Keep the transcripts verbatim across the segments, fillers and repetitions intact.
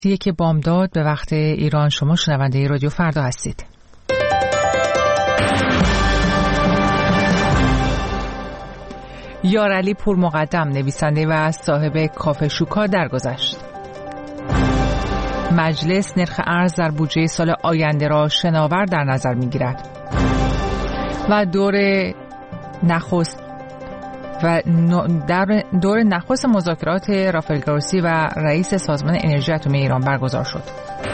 یک بامداد به وقت ایران. شما شنونده رادیو فردا هستید. یارعلی پورمقدم نویسنده و صاحب کافه شوکا درگذشت. مجلس نرخ ارز در بودجه سال آینده را شناور در نظر می‌گیرد. و دور نخست و در دور نخست مذاکرات رافائل گروسی و رئیس سازمان انرژی اتمی ایران برگزار شد.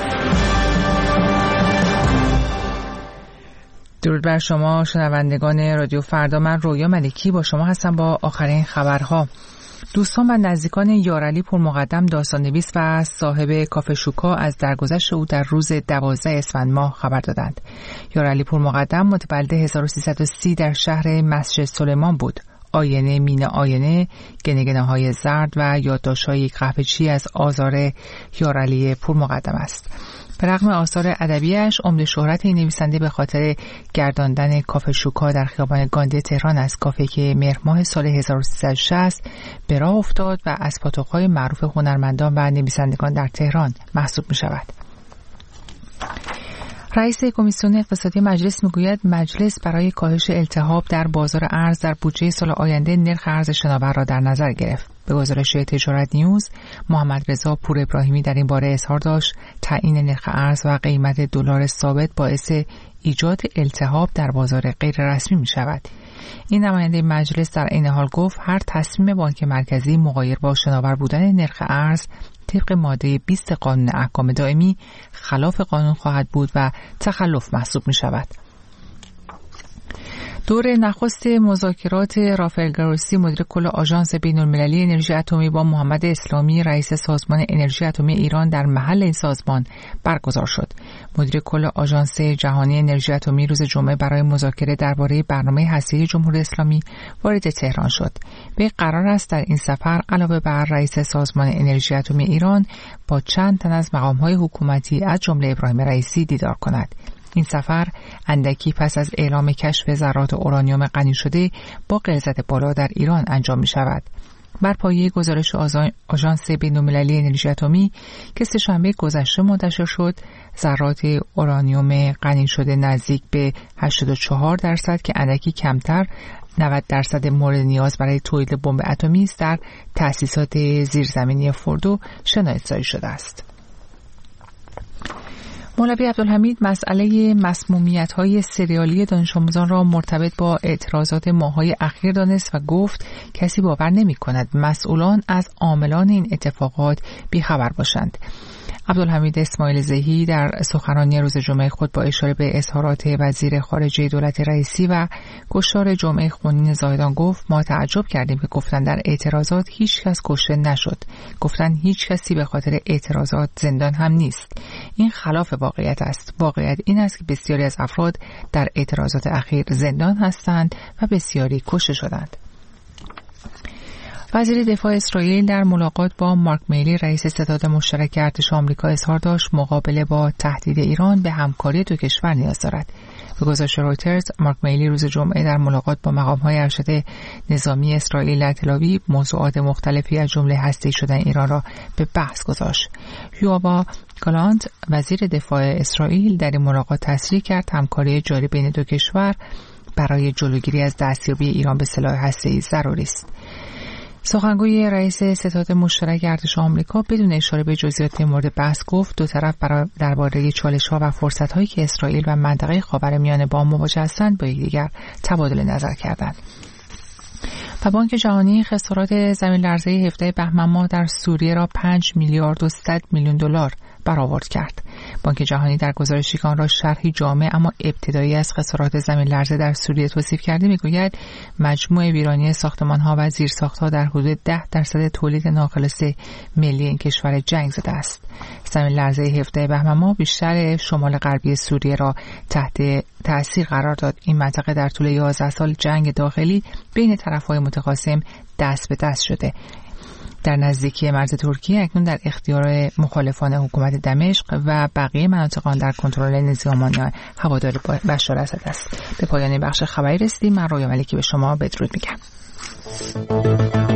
درود بر شما شنوندگان رادیو فردا. من رویا ملکی با شما هستم با آخرین خبرها. دوستان و نزدیکان یارعلی پورمقدم داستان‌نویس و صاحب کافه شوکا از درگذشت او در روز دوازده اسفند ماه خبر دادند. یارعلی پورمقدم متولد هزار و سیصد و سی در شهر مسجد سلیمان بود. آینه مین آینه، گنگنه‌های زرد و یادداشت‌های یک قهوه‌چی از آثار یارعلی پورمقدم است. به رغم آثار ادبیش، عمده شهرت این نویسنده به خاطر گرداندن کافه شوکا در خیابان گاندی تهران است، کافه که مهر ماه سال هزار و سیصد و شصت به راه افتاد و از پاتوق‌های معروف هنرمندان و نویسندگان در تهران محسوب می‌شود. رئیس کمیسیون اقتصادی مجلس میگوید مجلس برای کاهش التهاب در بازار ارز در بودجه سال آینده نرخ ارز شناور را در نظر گرفت. به گزارش تجارت نیوز، محمد رضا پور ابراهیمی در این باره اظهار داشت تعیین نرخ ارز و قیمت دلار ثابت باعث ایجاد التهاب در بازار غیر رسمی می شود. این نماینده مجلس در عین حال گفت هر تصمیم بانک مرکزی مغایر با شناور بودن نرخ ارز طبق ماده بیست قانون احکام دائمی خلاف قانون خواهد بود و تخلف محسوب می شود. دور نخست مذاکرات رافائل گروسی مدیر کل آژانس بین‌المللی انرژی اتمی با محمد اسلامی رئیس سازمان انرژی اتمی ایران در محل این سازمان برگزار شد. مدیر کل آژانس جهانی انرژی اتمی روز جمعه برای مذاکره درباره برنامه هسته‌ای جمهوری اسلامی وارد تهران شد. به قرار است در این سفر علاوه بر رئیس سازمان انرژی اتمی ایران با چند تن از مقام‌های حکومتی از جمله ابراهیم رئیسی دیدار کند. این سفر اندکی پس از اعلام کشف ذرات اورانیوم غنی شده با غلظت بالا در ایران انجام می شود. بر پایه گزارش آژانس بین‌المللی انرژی اتمی که سه‌شنبه گذشته منتشر شد، ذرات اورانیوم غنی شده نزدیک به هشتاد و چهار درصد که اندکی کمتر نود درصد مورد نیاز برای تولید بمب اتمی است در تأسیسات زیرزمینی فوردو شناسایی شده است. مولوی عبدالحمید مسئله مسمومیت‌های سریالی دانش آموزان را مرتبط با اعتراضات ماه‌های اخیر دانست و گفت کسی باور نمی‌کند مسئولان از عاملان این اتفاقات بی‌خبر باشند. عبدالحمید اسماعیل زهی در سخنرانی روز جمعه خود با اشاره به اظهارات وزیر خارجه دولت رئیسی و گشتار جمعه خونین زاهدان گفت ما تعجب کردیم که گفتن در اعتراضات هیچ کس کشته نشد. گفتن هیچ کسی به خاطر اعتراضات زندان هم نیست. این خلاف واقعیت است. واقعیت این است که بسیاری از افراد در اعتراضات اخیر زندان هستند و بسیاری کشته شدند. وزیر دفاع اسرائیل در ملاقات با مارک میلی رئیس ستاد مشترک ارتش آمریکا اظهار داشت مقابله با تهدید ایران به همکاری دو کشور نیاز دارد. به گزارش رویترز، مارک میلی روز جمعه در ملاقات با مقام‌های ارشد نظامی اسرائیل در تل‌آویو موضوعات مختلفی از جمله هسته‌ای شدن ایران را به بحث گذاشت. یوآوا گالانت وزیر دفاع اسرائیل در این ملاقات تصریح کرد همکاری جاری بین دو کشور برای جلوگیری از دستیابی ایران به سلاح هسته‌ای ضروری است. سخنگوی رئیس ستاد مشترک ارتش آمریکا بدون اشاره به جزئیات مورد بحث گفت دو طرف درباره چالش‌ها و فرصت‌هایی که اسرائیل و منطقه خاورمیانه با آن مواجه هستند با یکدیگر تبادل نظر کردند. و بانک جهانی خسارات زمین لرزه هفده بهمن ماه در سوریه را پنج میلیارد و صد میلیون دلار برآورد کرد. بانک جهانی در گزارشی که آن را شرحی جامع اما ابتدایی از خسارات زمین لرزه در سوریه توصیف کرده میگوید مجموع ویرانی ساختمان‌ها و زیرساخت‌ها در حدود ده درصد تولید ناخالص ملی این کشور جنگ زده است. زمین لرزه هفده بهمن ماه بیشتر شمال غربی سوریه را تحت تأثیر قرار داد. این منطقه در طول یازده سال جنگ داخلی بین طرف‌های متخاصم دست به دست شده. در نزدیکی مرز ترکیه اکنون در اختیار مخالفان حکومت دمشق و بقیه مناطق آن در کنترل نظامیان هوادار بشار اسد است. به پایان بخش خبری رسیدیم. من رویا ملکی به شما بدرود میگم.